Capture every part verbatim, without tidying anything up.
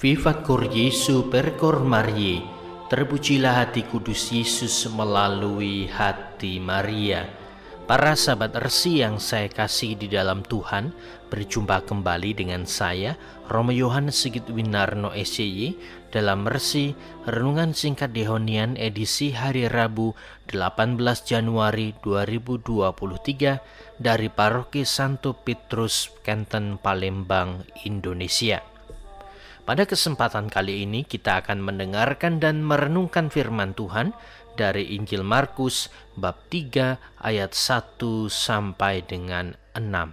Vivat cor Jesu per cor Mariae, terpujilah hati kudus Yesus melalui hati Maria. Para sahabat Resi yang saya kasih di dalam Tuhan, berjumpa kembali dengan saya, Romo Yohanes Sigit Winarno S Y, dalam Resi Renungan Singkat Dehonian edisi hari Rabu delapan belas Januari dua ribu dua puluh tiga dari Paroki Santo Petrus, Kenten, Palembang, Indonesia. Pada kesempatan kali ini kita akan mendengarkan dan merenungkan firman Tuhan dari Injil Markus bab tiga ayat satu sampai dengan enam.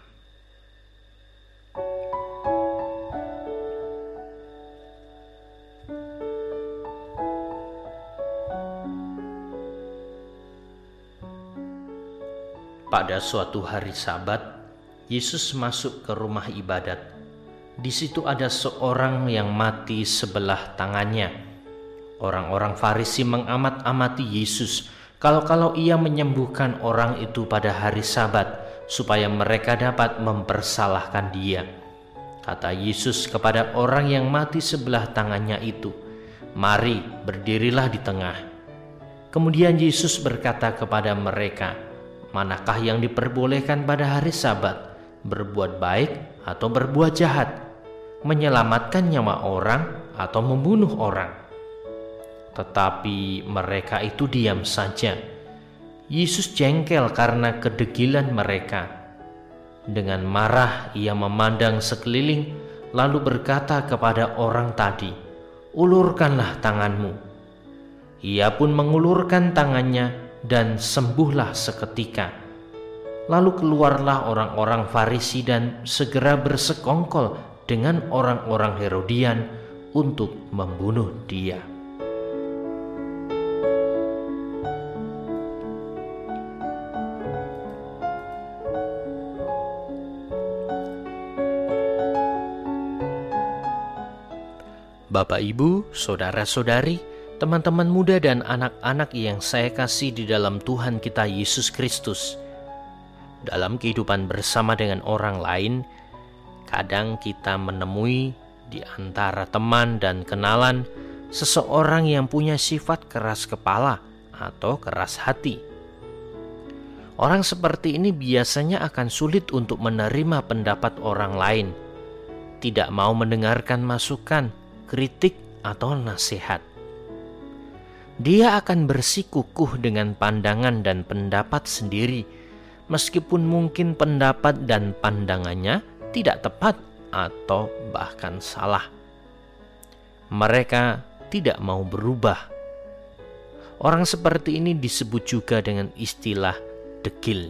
Pada suatu hari Sabat, Yesus masuk ke rumah ibadat. Di situ ada seorang yang mati sebelah tangannya. Orang-orang Farisi mengamat-amati Yesus kalau-kalau ia menyembuhkan orang itu pada hari Sabat, supaya mereka dapat mempersalahkan dia. Kata Yesus kepada orang yang mati sebelah tangannya itu, "Mari, berdirilah di tengah." Kemudian Yesus berkata kepada mereka, "Manakah yang diperbolehkan pada hari Sabat, berbuat baik atau berbuat jahat, menyelamatkan nyawa orang atau membunuh orang?" Tetapi mereka itu diam saja. Yesus jengkel karena kedegilan mereka. Dengan marah ia memandang sekeliling, lalu berkata kepada orang tadi, "Ulurkanlah tanganmu." Ia pun mengulurkan tangannya dan sembuhlah seketika. Lalu keluarlah orang-orang Farisi dan segera bersekongkol dengan orang-orang Herodian untuk membunuh dia. Bapak, Ibu, saudara-saudari, teman-teman muda dan anak-anak yang saya kasih di dalam Tuhan kita Yesus Kristus. Dalam kehidupan bersama dengan orang lain, kadang kita menemui di antara teman dan kenalan seseorang yang punya sifat keras kepala atau keras hati. Orang seperti ini biasanya akan sulit untuk menerima pendapat orang lain, tidak mau mendengarkan masukan, kritik, atau nasihat. Dia akan bersikukuh dengan pandangan dan pendapat sendiri, meskipun mungkin pendapat dan pandangannya tidak tepat atau bahkan salah. Mereka tidak mau berubah. Orang seperti ini disebut juga dengan istilah degil.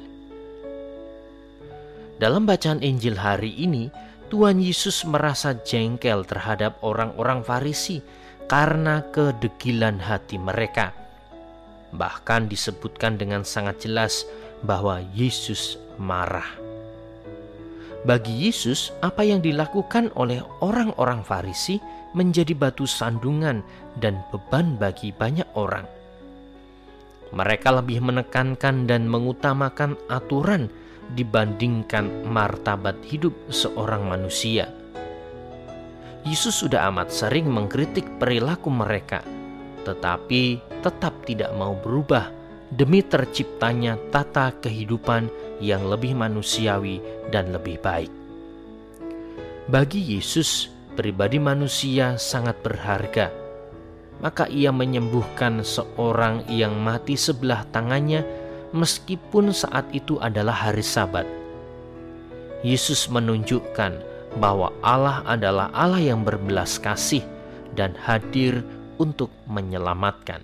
Dalam bacaan Injil hari ini, Tuhan Yesus merasa jengkel terhadap orang-orang Farisi karena kedegilan hati mereka. Bahkan disebutkan dengan sangat jelas bahwa Yesus marah. Bagi Yesus, apa yang dilakukan oleh orang-orang Farisi menjadi batu sandungan dan beban bagi banyak orang. Mereka lebih menekankan dan mengutamakan aturan dibandingkan martabat hidup seorang manusia. Yesus sudah amat sering mengkritik perilaku mereka, tetapi tetap tidak mau berubah demi terciptanya tata kehidupan yang lebih manusiawi dan lebih baik. Bagi Yesus, pribadi manusia sangat berharga. Maka ia menyembuhkan seorang yang mati sebelah tangannya meskipun saat itu adalah hari Sabat. Yesus menunjukkan bahwa Allah adalah Allah yang berbelas kasih dan hadir untuk menyelamatkan.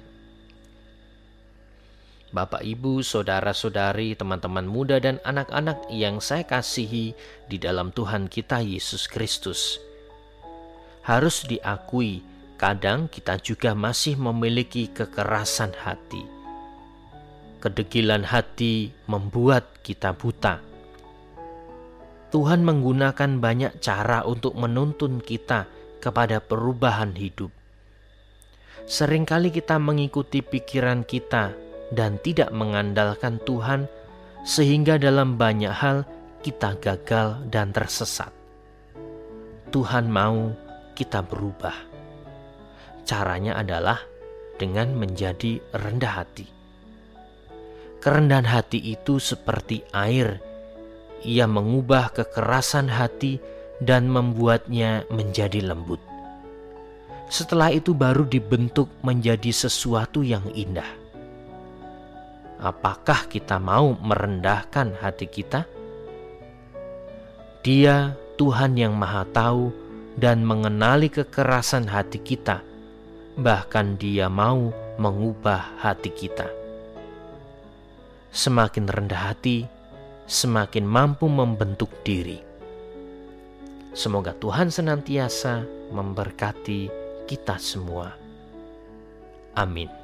Bapak, Ibu, saudara-saudari, teman-teman muda dan anak-anak yang saya kasihi di dalam Tuhan kita Yesus Kristus. Harus diakui, kadang kita juga masih memiliki kekerasan hati. Kedegilan hati membuat kita buta. Tuhan menggunakan banyak cara untuk menuntun kita kepada perubahan hidup. Seringkali kita mengikuti pikiran kita dan tidak mengandalkan Tuhan, sehingga dalam banyak hal kita gagal dan tersesat. Tuhan mau kita berubah. caranya adalah dengan menjadi rendah hati. Kerendahan hati itu seperti air. Ia mengubah kekerasan hati dan membuatnya menjadi lembut. Setelah itu baru dibentuk menjadi sesuatu yang indah. Apakah kita mau merendahkan hati kita? Dia Tuhan yang Maha Tahu dan mengenali kekerasan hati kita. Bahkan Dia mau mengubah hati kita. Semakin rendah hati, semakin mampu membentuk diri. Semoga Tuhan senantiasa memberkati kita semua. Amin.